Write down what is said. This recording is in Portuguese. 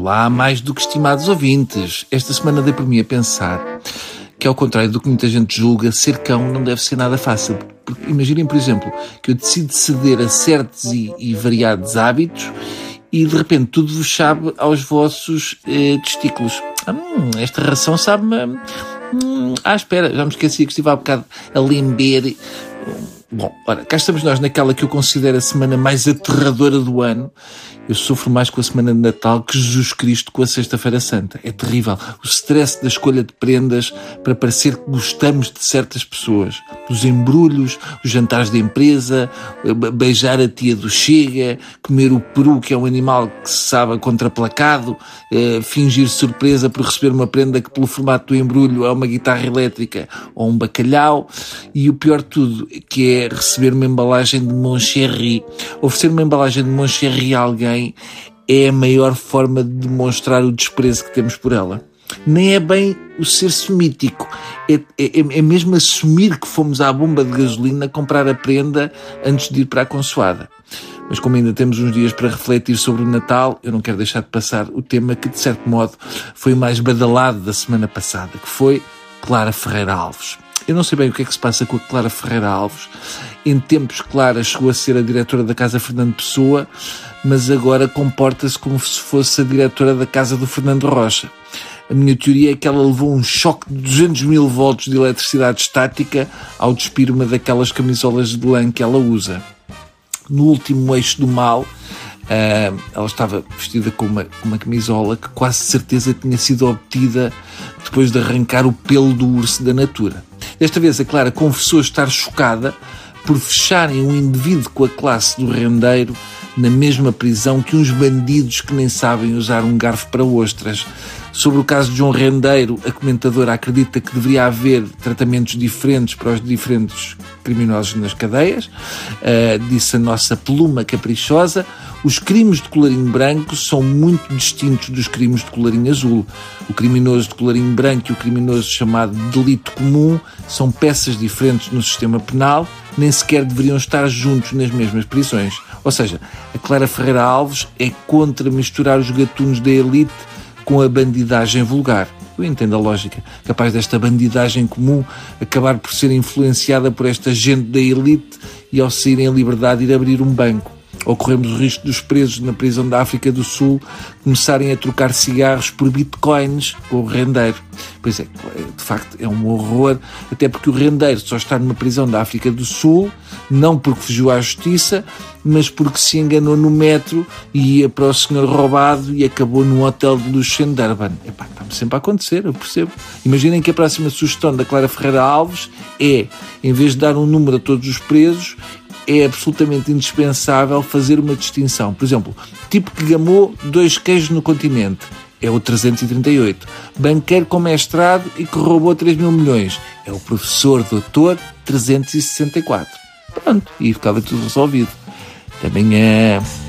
Olá, mais do que estimados ouvintes. Esta semana dei por mim a pensar que, ao contrário do que muita gente julga, ser cão não deve ser nada fácil. Porque imaginem, por exemplo, que eu decido ceder a certos e variados hábitos e de repente tudo vos sabe aos vossos testículos. Esta ração sabe-me... espera, já me esqueci que estive há bocado a lamber. Bom, ora, cá estamos nós naquela que eu considero a semana mais aterradora do ano. Eu sofro mais com a semana de Natal que Jesus Cristo com a Sexta-feira Santa. É terrível. O stress da escolha de prendas para parecer que gostamos de certas pessoas. Os embrulhos, os jantares de empresa, beijar a tia do Chega, comer o peru, que é um animal que se sabe contraplacado, fingir surpresa por receber uma prenda que pelo formato do embrulho é uma guitarra elétrica ou um bacalhau. E o pior de tudo, que é receber uma embalagem de Moncherry. Oferecer uma embalagem de Moncherry a alguém é a maior forma de demonstrar o desprezo que temos por ela. Nem é bem o ser semítico. É mesmo assumir que fomos à bomba de gasolina comprar a prenda antes de ir para a consoada. Mas como ainda temos uns dias para refletir sobre o Natal, eu não quero deixar de passar o tema que, de certo modo, foi o mais badalado da semana passada, que foi Clara Ferreira Alves. Eu não sei bem o que é que se passa com a Clara Ferreira Alves. Em tempos, Clara chegou a ser a diretora da Casa Fernando Pessoa, mas agora comporta-se como se fosse a diretora da Casa do Fernando Rocha. A minha teoria é que ela levou um choque de 200 mil volts de eletricidade estática ao despir uma daquelas camisolas de lã que ela usa. No último eixo do mal, ela estava vestida com uma camisola que quase certeza tinha sido obtida depois de arrancar o pelo do urso da Natura. Desta vez a Clara confessou estar chocada por fecharem um indivíduo com a classe do rendeiro na mesma prisão que uns bandidos que nem sabem usar um garfo para ostras. Sobre o caso de João Rendeiro, a comentadora acredita que deveria haver tratamentos diferentes para os diferentes criminosos nas cadeias. Disse a nossa pluma caprichosa. Os crimes de colarinho branco são muito distintos dos crimes de colarinho azul. O criminoso de colarinho branco e o criminoso chamado delito comum são peças diferentes no sistema penal, nem sequer deveriam estar juntos nas mesmas prisões. Ou seja, a Clara Ferreira Alves é contra misturar os gatunos da elite com a bandidagem vulgar. Eu entendo a lógica. Capaz desta bandidagem comum acabar por ser influenciada por esta gente da elite e, ao saírem em liberdade, ir abrir um banco. Ou corremos o risco dos presos na prisão da África do Sul começarem a trocar cigarros por bitcoins com o rendeiro. Pois é, de facto é um horror, até porque o rendeiro só está numa prisão da África do Sul, não porque fugiu à justiça, mas porque se enganou no metro e ia para o senhor roubado e acabou num hotel de luxo em Durban. Está-me sempre a acontecer, eu percebo. Imaginem que a próxima sugestão da Clara Ferreira Alves é, em vez de dar um número a todos os presos, é absolutamente indispensável fazer uma distinção. Por exemplo, tipo que gamou 2 queijos no continente é o 338. Banqueiro com mestrado e que roubou 3 mil milhões é o professor doutor 364. Pronto, e ficava tudo resolvido. Até amanhã.